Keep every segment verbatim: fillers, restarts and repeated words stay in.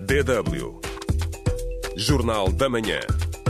D W. Jornal da Manhã.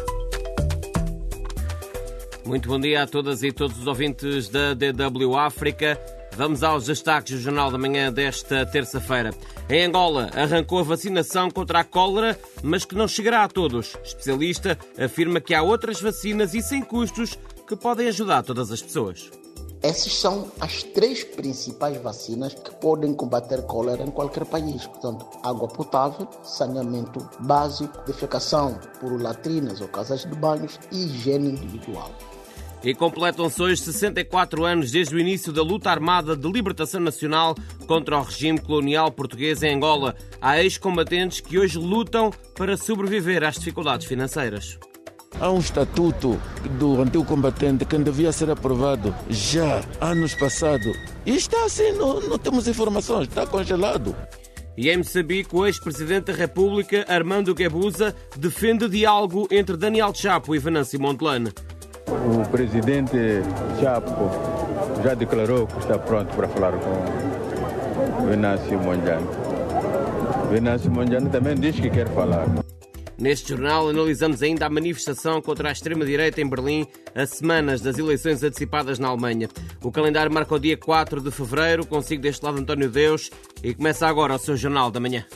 Muito bom dia a todas e todos os ouvintes da D W África. Vamos aos destaques do Jornal da Manhã desta terça-feira. Em Angola, arrancou a vacinação contra a cólera, mas que não chegará a todos. Especialista afirma que há outras vacinas e sem custos que podem ajudar todas as pessoas. Essas são as três principais vacinas que podem combater cólera em qualquer país. Portanto, água potável, saneamento básico, defecação por latrinas ou casas de banhos e higiene individual. E completam-se hoje sessenta e quatro anos desde o início da luta armada de libertação nacional contra o regime colonial português em Angola. Há ex-combatentes que hoje lutam para sobreviver às dificuldades financeiras. Há um estatuto do antigo combatente que devia ser aprovado já anos passados. E está assim, não, não temos informações, está congelado. E em Moçambique, o ex-presidente da República, Armando Guebuza, defende diálogo entre Daniel Chapo e Venâncio Mondlane. O presidente Chapo já declarou que está pronto para falar com Venâncio Mondlane. Venâncio Mondlane também diz que quer falar. Neste jornal analisamos ainda a manifestação contra a extrema-direita em Berlim a semanas das eleições antecipadas na Alemanha. O calendário marca o dia quatro de fevereiro, consigo deste lado António Deus, e começa agora o seu Jornal da Manhã.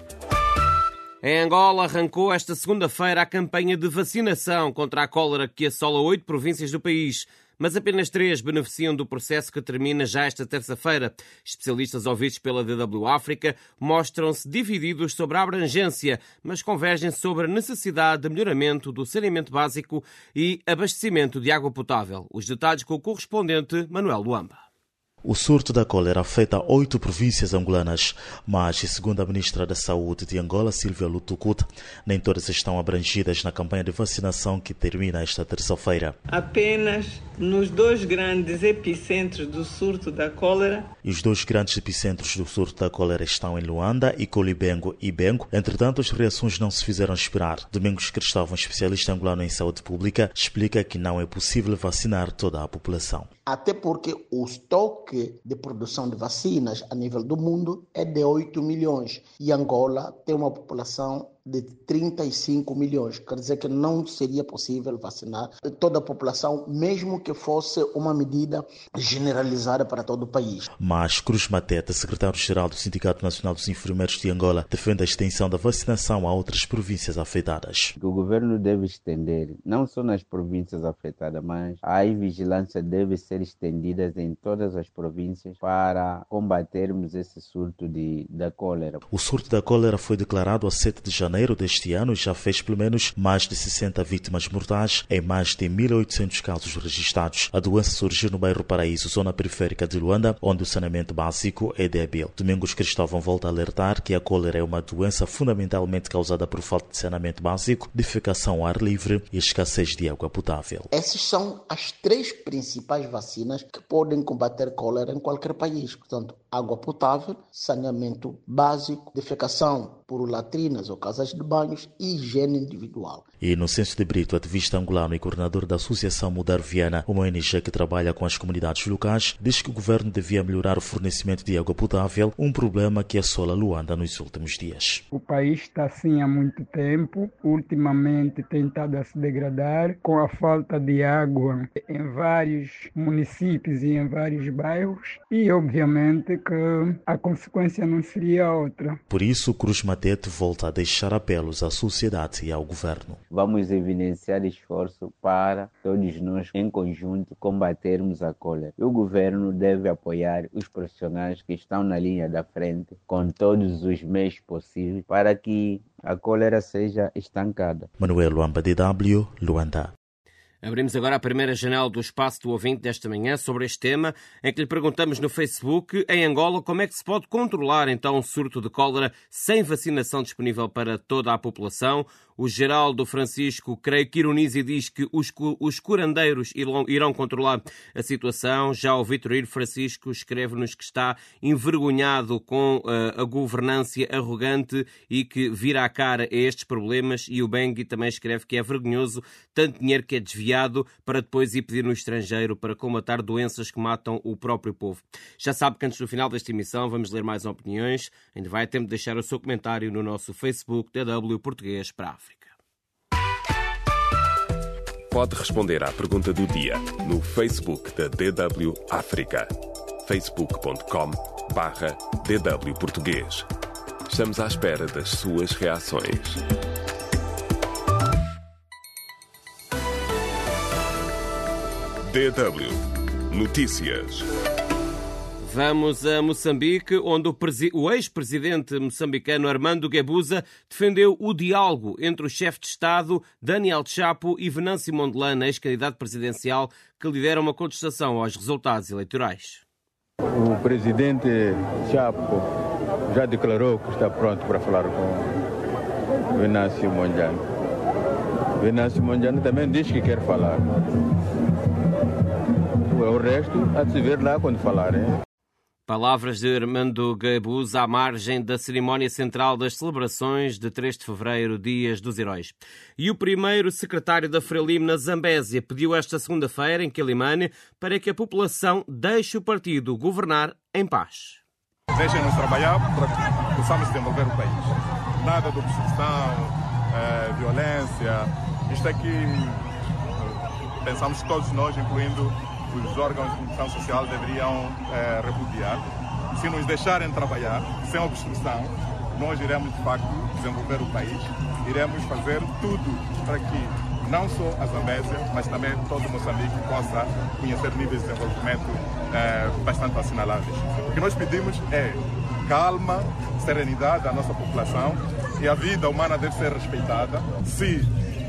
Em Angola arrancou esta segunda-feira a campanha de vacinação contra a cólera que assola oito províncias do país, mas apenas três beneficiam do processo que termina já esta terça-feira. Especialistas ouvidos pela D W África mostram-se divididos sobre a abrangência, mas convergem sobre a necessidade de melhoramento do saneamento básico e abastecimento de água potável. Os detalhes com o correspondente Manuel Luamba. O surto da cólera afeta oito províncias angolanas, mas, segundo a ministra da Saúde de Angola, Silvia Lutukut, nem todas estão abrangidas na campanha de vacinação que termina esta terça-feira. Apenas nos dois grandes epicentros do surto da cólera. E os dois grandes epicentros do surto da cólera estão em Luanda, Icolibengo e Bengo. Entretanto, as reações não se fizeram esperar. Domingos Cristóvão, especialista angolano em saúde pública, explica que não é possível vacinar toda a população. Até porque o estoque de produção de vacinas a nível do mundo é de oito milhões e Angola tem uma população de trinta e cinco milhões. Quer dizer que não seria possível vacinar toda a população, mesmo que fosse uma medida generalizada para todo o país. Mas Cruz Mateta, secretário-geral do Sindicato Nacional dos Enfermeiros de Angola, defende a extensão da vacinação a outras províncias afetadas. O governo deve estender, não só nas províncias afetadas, mas a vigilância deve ser estendida em todas as províncias para combatermos esse surto de, da cólera. O surto da cólera foi declarado a sete de janeiro deste ano e já fez pelo menos mais de sessenta vítimas mortais em mais de mil e oitocentos casos registrados. A doença surgiu no bairro Paraíso, zona periférica de Luanda, onde o saneamento básico é débil. Domingos Cristóvão volta a alertar que a cólera é uma doença fundamentalmente causada por falta de saneamento básico, defecação ao ar livre e escassez de água potável. Essas são as três principais vacinas que podem combater cólera em qualquer país. Portanto, água potável, saneamento básico, defecação por latrinas ou casas de banhos e higiene individual. E Inocêncio de Brito, ativista angolano e coordenador da Associação Mudar Viana, uma O N G que trabalha com as comunidades locais, diz que o governo devia melhorar o fornecimento de água potável, um problema que assola Luanda nos últimos dias. O país está assim há muito tempo, ultimamente tem estado a se degradar com a falta de água em vários municípios e em vários bairros e, obviamente, que a consequência não seria outra. Por isso, Cruz Matete volta a deixar apelos à sociedade e ao governo. Vamos evidenciar esforço para todos nós, em conjunto, combatermos a cólera. O governo deve apoiar os profissionais que estão na linha da frente com todos os meios possíveis para que a cólera seja estancada. Manuel Luamba, D W, Luanda. Abrimos agora a primeira janela do Espaço do Ouvinte desta manhã sobre este tema, em que lhe perguntamos no Facebook, em Angola, como é que se pode controlar então um surto de cólera sem vacinação disponível para toda a população. O Geraldo Francisco, creio que ironiza e diz que os, os curandeiros irão, irão controlar a situação. Já o Vitorino Francisco escreve-nos que está envergonhado com uh, a governança arrogante e que vira a cara a estes problemas. E o Bengui também escreve que é vergonhoso tanto dinheiro que é desviado para depois ir pedir no estrangeiro para combater doenças que matam o próprio povo. Já sabe que antes do final desta emissão vamos ler mais opiniões. Ainda vai a tempo de deixar o seu comentário no nosso Facebook D W Português para a África. Pode responder à pergunta do dia no Facebook da D W África. facebook ponto com barra D W Português. Estamos à espera das suas reações. D W Notícias. Vamos a Moçambique, onde o, presi... o ex-presidente moçambicano Armando Guebuza defendeu o diálogo entre o chefe de Estado, Daniel Chapo, e Venâncio Mondlane, ex-candidato presidencial, que lidera uma contestação aos resultados eleitorais. O presidente Chapo já declarou que está pronto para falar com Venâncio Mondlane. Venâncio Mondlane também diz que quer falar. O resto há de se ver lá quando falarem. Palavras de Armando Guebuza à margem da cerimónia central das celebrações de três de fevereiro, Dias dos Heróis. E o primeiro secretário da Frelimo na Zambésia pediu esta segunda-feira, em Quelimane, para que a população deixe o partido governar em paz. Deixem-nos trabalhar para que possamos desenvolver o país. Nada de obstrução, eh, violência. Isto aqui, pensamos que todos nós, incluindo os órgãos de comunicação social, deveriam eh, repudiar. Se nos deixarem trabalhar sem obstrução, nós iremos de facto desenvolver o país, iremos fazer tudo para que não só a Zambésia, mas também todo Moçambique possa conhecer níveis de desenvolvimento eh, bastante assinaláveis. O que nós pedimos é calma, serenidade à nossa população, e a vida humana deve ser respeitada. Se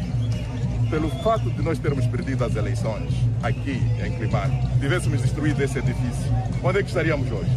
pelo fato de nós termos perdido as eleições aqui em Quelimane, tivéssemos destruído esse edifício, onde é que estaríamos hoje?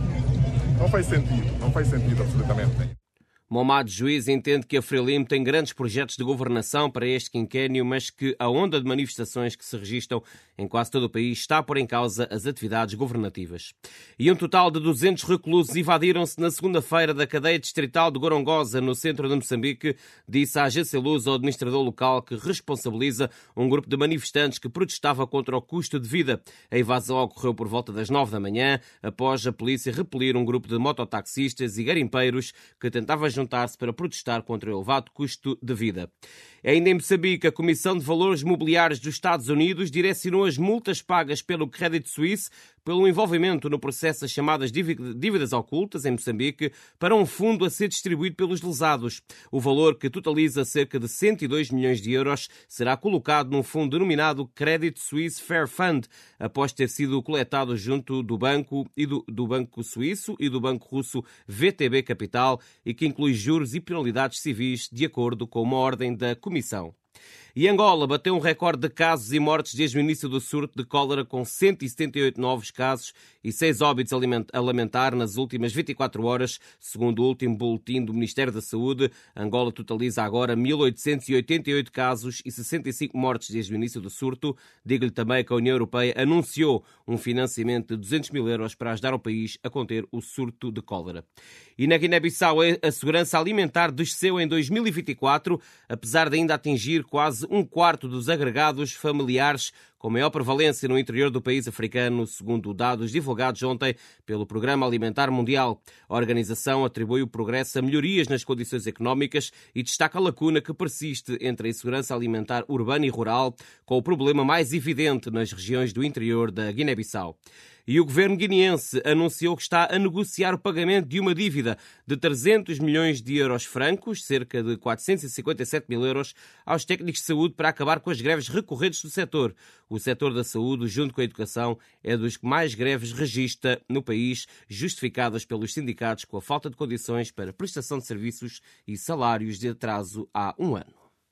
Não faz sentido, não faz sentido absolutamente nenhum. Momad Juiz entende que a Frelimo tem grandes projetos de governação para este quinquênio, mas que a onda de manifestações que se registram em quase todo o país está a pôr em causa as atividades governativas. E um total de duzentos reclusos invadiram-se na segunda-feira da cadeia distrital de Gorongosa, no centro de Moçambique, disse a Agência Luz ao administrador local, que responsabiliza um grupo de manifestantes que protestava contra o custo de vida. A invasão ocorreu por volta das nove da manhã, após a polícia repelir um grupo de mototaxistas e garimpeiros que tentavam juntar-se para protestar contra o elevado custo de vida. Ainda em Moçambique, a Comissão de Valores Mobiliários dos Estados Unidos direcionou as multas pagas pelo Credit Suisse pelo envolvimento no processo das chamadas dívidas ocultas em Moçambique para um fundo a ser distribuído pelos lesados. O valor, que totaliza cerca de cento e dois milhões de euros, será colocado num fundo denominado Credit Suisse Fair Fund, após ter sido coletado junto do Banco e do, do Banco Suíço e do Banco Russo V T B Capital, e que inclui juros e penalidades civis, de acordo com uma ordem da Comissão. E Angola bateu um recorde de casos e mortes desde o início do surto de cólera, com cento e setenta e oito novos casos e seis óbitos a lamentar nas últimas vinte e quatro horas, segundo o último boletim do Ministério da Saúde. Angola totaliza agora mil oitocentos e oitenta e oito casos e sessenta e cinco mortes desde o início do surto. Digo-lhe também que a União Europeia anunciou um financiamento de duzentos mil euros para ajudar o país a conter o surto de cólera. E na Guiné-Bissau, a segurança alimentar desceu em dois mil e vinte e quatro, apesar de ainda atingir quase um quarto dos agregados familiares, com maior prevalência no interior do país africano, segundo dados divulgados ontem pelo Programa Alimentar Mundial. A organização atribui o progresso a melhorias nas condições económicas e destaca a lacuna que persiste entre a insegurança alimentar urbana e rural, com o problema mais evidente nas regiões do interior da Guiné-Bissau. E o governo guineense anunciou que está a negociar o pagamento de uma dívida de trezentos milhões de euros francos, cerca de quatrocentos e cinquenta e sete mil euros, aos técnicos de saúde para acabar com as greves recorrentes do setor. O setor da saúde, junto com a educação, é dos que mais greves registra no país, justificadas pelos sindicatos com a falta de condições para prestação de serviços e salários de atraso há um ano.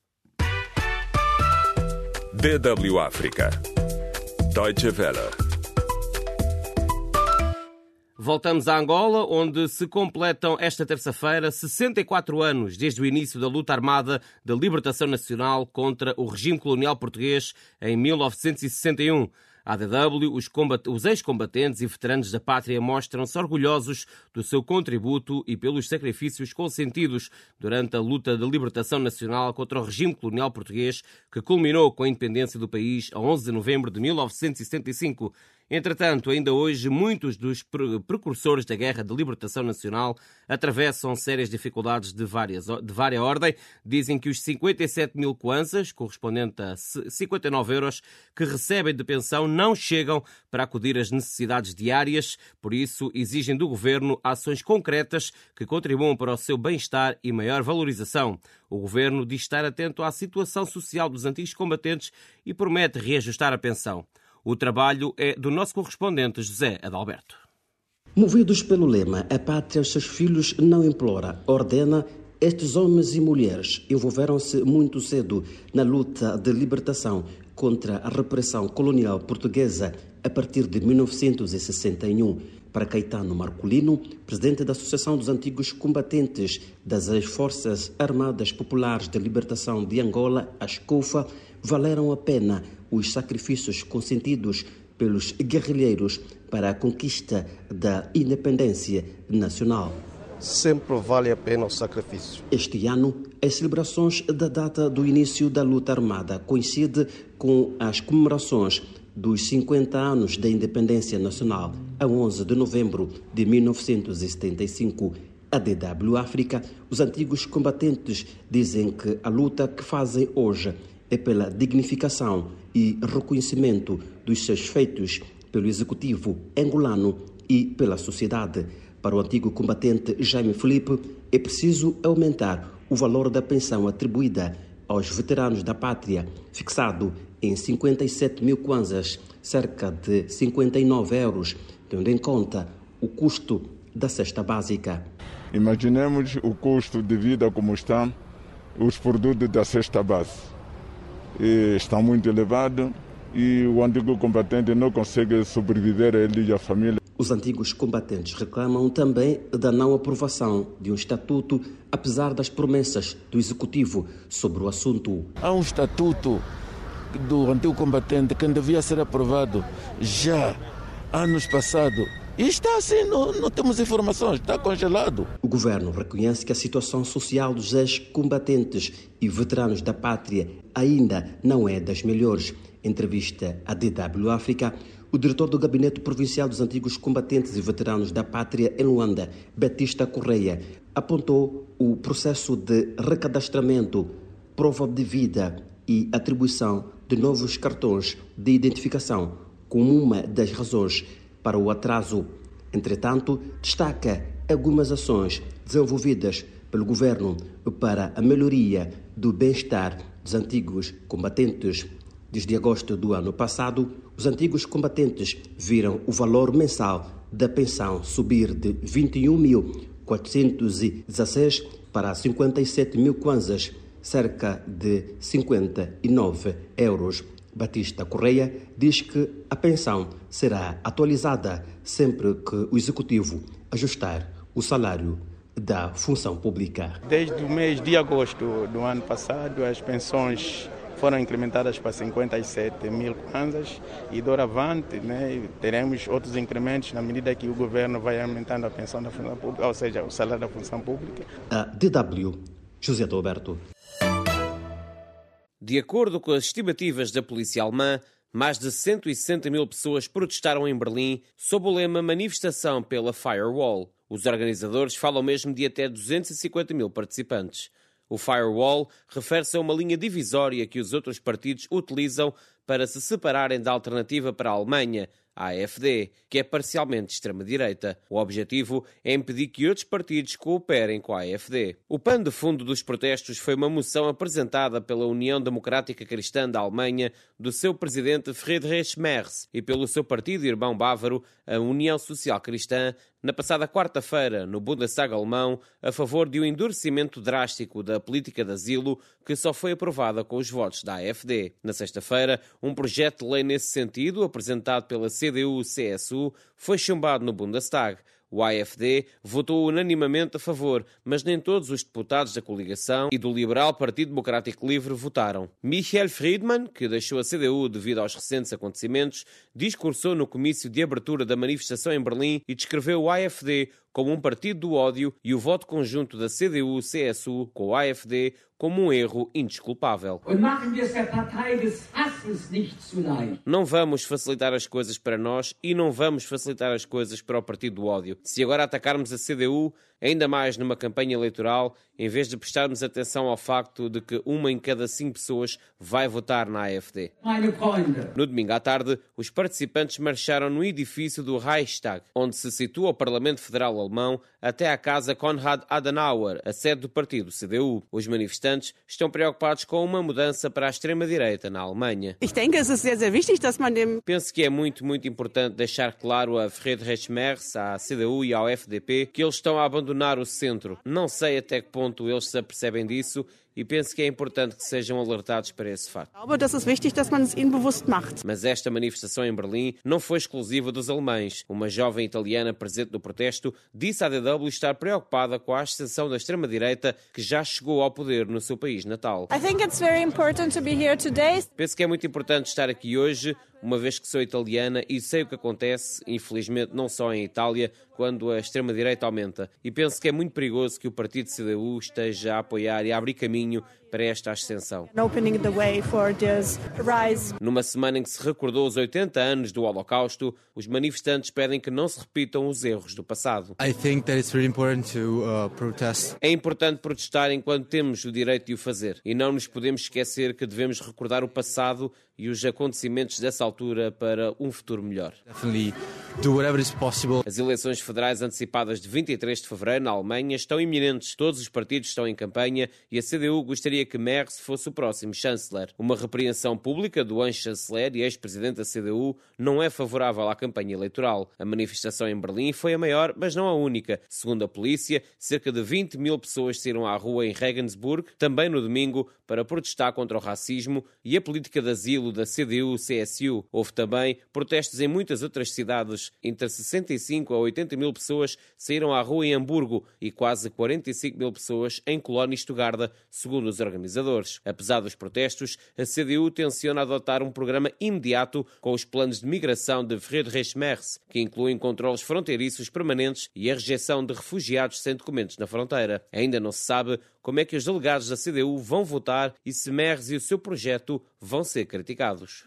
D W África. Deutsche Welle. Voltamos a Angola, onde se completam esta terça-feira sessenta e quatro anos desde o início da luta armada da libertação nacional contra o regime colonial português em mil novecentos e sessenta e um. A A D W, os, combat... os ex-combatentes e veteranos da pátria mostram-se orgulhosos do seu contributo e pelos sacrifícios consentidos durante a luta de libertação nacional contra o regime colonial português, que culminou com a independência do país a onze de novembro de mil novecentos e setenta e cinco. Entretanto, ainda hoje, muitos dos precursores da Guerra de Libertação Nacional atravessam sérias dificuldades de, várias, de várias ordem. Dizem que os cinquenta e sete mil kwanzas, correspondente a cinquenta e nove euros, que recebem de pensão não chegam para acudir às necessidades diárias. Por isso, exigem do governo ações concretas que contribuam para o seu bem-estar e maior valorização. O governo diz estar atento à situação social dos antigos combatentes e promete reajustar a pensão. O trabalho é do nosso correspondente José Adalberto. Movidos pelo lema "A pátria aos seus filhos não implora, ordena", estes homens e mulheres envolveram-se muito cedo na luta de libertação contra a repressão colonial portuguesa a partir de mil novecentos e sessenta e um. Para Caetano Marcolino, presidente da Associação dos Antigos Combatentes das Forças Armadas Populares de Libertação de Angola, a SCOFA, valeram a pena os sacrifícios consentidos pelos guerrilheiros para a conquista da independência nacional. Sempre vale a pena o sacrifício. Este ano, as celebrações da data do início da luta armada coincidem com as comemorações dos cinquenta anos da independência nacional, a onze de novembro de mil novecentos e setenta e cinco. A D W África, os antigos combatentes dizem que a luta que fazem hoje é pela dignificação e reconhecimento dos seus feitos pelo executivo angolano e pela sociedade. Para o antigo combatente Jaime Filipe, é preciso aumentar o valor da pensão atribuída aos veteranos da pátria, fixado em cinquenta e sete mil kwanzas, cerca de cinquenta e nove euros, tendo em conta o custo da cesta básica. Imaginemos o custo de vida como estão os produtos da cesta base. E está muito elevado e o antigo combatente não consegue sobreviver a ele e a família. Os antigos combatentes reclamam também da não aprovação de um estatuto, apesar das promessas do Executivo sobre o assunto. Há um estatuto do antigo combatente que devia ser aprovado já anos passados. E está assim, não, não temos informações, está congelado. O governo reconhece que a situação social dos ex-combatentes e veteranos da pátria ainda não é das melhores. Em entrevista à D W África, o diretor do Gabinete Provincial dos Antigos Combatentes e Veteranos da Pátria em Luanda, Batista Correia, apontou o processo de recadastramento, prova de vida e atribuição de novos cartões de identificação como uma das razões para o atraso. Entretanto, destaca algumas ações desenvolvidas pelo governo para a melhoria do bem-estar dos antigos combatentes. Desde agosto do ano passado, os antigos combatentes viram o valor mensal da pensão subir de vinte e um mil quatrocentos e dezesseis para cinquenta e sete mil kwanzas, cerca de cinquenta e nove euros. Batista Correia diz que a pensão será atualizada sempre que o Executivo ajustar o salário da função pública. Desde o mês de agosto do ano passado, as pensões foram incrementadas para cinquenta e sete mil kwanzas e doravante, né, teremos outros incrementos na medida que o governo vai aumentando a pensão da função pública, ou seja, o salário da função pública. A D W, José Adalberto. De acordo com as estimativas da polícia alemã, mais de cento e sessenta mil pessoas protestaram em Berlim sob o lema Manifestação pela Firewall. Os organizadores falam mesmo de até duzentos e cinquenta mil participantes. O Firewall refere-se a uma linha divisória que os outros partidos utilizam para se separarem da alternativa para a Alemanha, a AfD, que é parcialmente de extrema-direita. O objetivo é impedir que outros partidos cooperem com a AfD. O pano de fundo dos protestos foi uma moção apresentada pela União Democrática Cristã da Alemanha, do seu presidente Friedrich Merz, e pelo seu partido irmão bávaro, a União Social Cristã, na passada quarta-feira, no Bundestag alemão, a favor de um endurecimento drástico da política de asilo que só foi aprovada com os votos da AfD. Na sexta-feira, um projeto de lei nesse sentido, apresentado pela C C D U C S U foi chumbado no Bundestag. O A F D votou unanimemente a favor, mas nem todos os deputados da coligação e do liberal Partido Democrático Livre votaram. Michael Friedman, que deixou a C D U devido aos recentes acontecimentos, discursou no comício de abertura da manifestação em Berlim e descreveu o A F D como um partido do ódio e o voto conjunto da C D U C S U com o A F D como um erro indesculpável. Não vamos facilitar as coisas para nós e não vamos facilitar as coisas para o partido do ódio. Se agora atacarmos a C D U, ainda mais numa campanha eleitoral, em vez de prestarmos atenção ao facto de que uma em cada cinco pessoas vai votar na A F D. No domingo à tarde, os participantes marcharam no edifício do Reichstag, onde se situa o Parlamento Federal Alemão, até à Casa Konrad Adenauer, a sede do partido C D U. Os manifestantes estão preocupados com uma mudança para a extrema-direita na Alemanha. Penso que é muito, muito importante deixar claro a Friedrich Merz, à C D U e ao F D P que eles estão a abandonar o centro. Não sei até que ponto eles se apercebem disso e penso que é importante que sejam alertados para esse facto. Mas esta manifestação em Berlim não foi exclusiva dos alemães. Uma jovem italiana presente no protesto disse à D W estar preocupada com a ascensão da extrema-direita que já chegou ao poder no seu país natal. Penso que é muito importante estar aqui hoje, uma vez que sou italiana e sei o que acontece, infelizmente, não só em Itália, quando a extrema-direita aumenta. E penso que é muito perigoso que o partido C D U esteja a apoiar e a abrir caminho para esta ascensão. Numa semana em que se recordou os oitenta anos do Holocausto, os manifestantes pedem que não se repitam os erros do passado. É importante protestar enquanto temos o direito de o fazer e não nos podemos esquecer que devemos recordar o passado e os acontecimentos dessa altura para um futuro melhor. As eleições federais antecipadas de vinte e três de fevereiro na Alemanha estão iminentes. Todos os partidos estão em campanha e a C D U gostaria que Merz fosse o próximo chanceler. Uma repreensão pública do ex-chanceler e ex-presidente da C D U não é favorável à campanha eleitoral. A manifestação em Berlim foi a maior, mas não a única. Segundo a polícia, cerca de vinte mil pessoas saíram à rua em Regensburg, também no domingo, para protestar contra o racismo e a política de asilo da C D U C S U. Houve também protestos em muitas outras cidades. Entre sessenta e cinco a oitenta mil pessoas saíram à rua em Hamburgo e quase quarenta e cinco mil pessoas em Colónia e Estugarda, segundo os organizadores. Apesar dos protestos, a C D U tenciona adotar um programa imediato com os planos de migração de Friedrich Merz, que incluem controles fronteiriços permanentes e a rejeição de refugiados sem documentos na fronteira. Ainda não se sabe como é que os delegados da C D U vão votar e se Merz e o seu projeto vão ser criticados.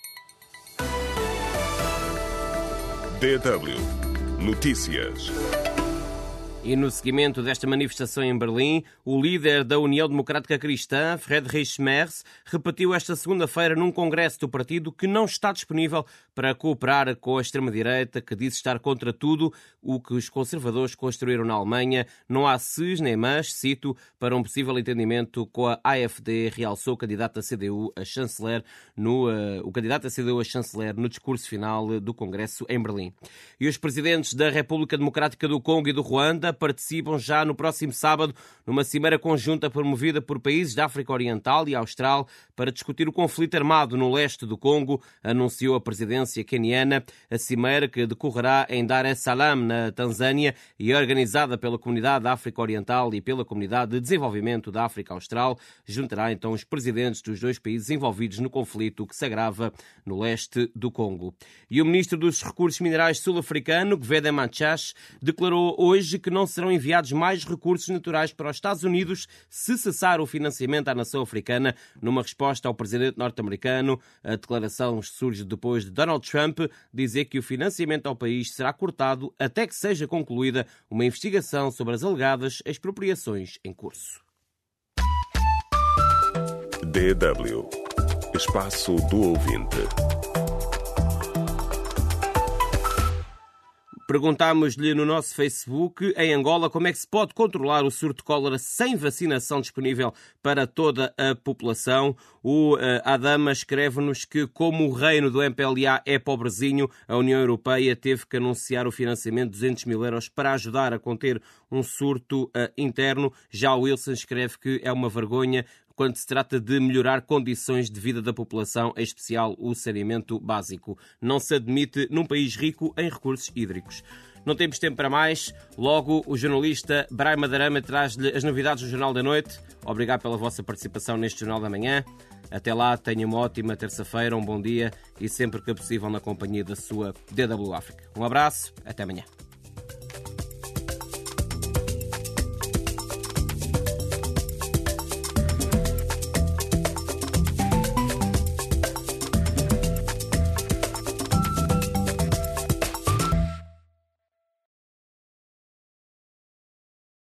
D W Notícias. E no seguimento desta manifestação em Berlim, o líder da União Democrática Cristã, Friedrich Merz, repetiu esta segunda-feira num congresso do partido que não está disponível para cooperar com a extrema-direita, que diz estar contra tudo o que os conservadores construíram na Alemanha. Não há ses nem mas, cito, para um possível entendimento com a A F D, realçou o candidato da C D U a chanceler no, uh, o candidato da C D U a chanceler no discurso final do congresso em Berlim. E os presidentes da República Democrática do Congo e do Ruanda participam já no próximo sábado numa cimeira conjunta promovida por países da África Oriental e Austral para discutir o conflito armado no leste do Congo, anunciou a presidência queniana. A cimeira, que decorrerá em Dar es Salaam, na Tanzânia, e é organizada pela Comunidade da África Oriental e pela Comunidade de Desenvolvimento da África Austral, juntará então os presidentes dos dois países envolvidos no conflito que se agrava no leste do Congo. E o ministro dos Recursos Minerais sul-africano, Gwede Mantashe, declarou hoje que não serão enviados mais recursos naturais para os Estados Unidos se cessar o financiamento à nação africana, numa resposta ao presidente norte-americano. A declaração surge depois de Donald Trump dizer que o financiamento ao país será cortado até que seja concluída uma investigação sobre as alegadas expropriações em curso. D W Espaço do Ouvinte. Perguntámos-lhe no nosso Facebook, em Angola, como é que se pode controlar o surto de cólera sem vacinação disponível para toda a população. O uh, Adama escreve-nos que, como o reino do M P L A é pobrezinho, a União Europeia teve que anunciar o financiamento de duzentos mil euros para ajudar a conter um surto uh, interno. Já o Wilson escreve que é uma vergonha quando se trata de melhorar condições de vida da população, em especial o saneamento básico. Não se admite num país rico em recursos hídricos. Não temos tempo para mais. Logo, o jornalista Brai Madarama traz-lhe as novidades do Jornal da Noite. Obrigado pela vossa participação neste Jornal da Manhã. Até lá, tenha uma ótima terça-feira, um bom dia e sempre que possível na companhia da sua D W África. Um abraço, até amanhã.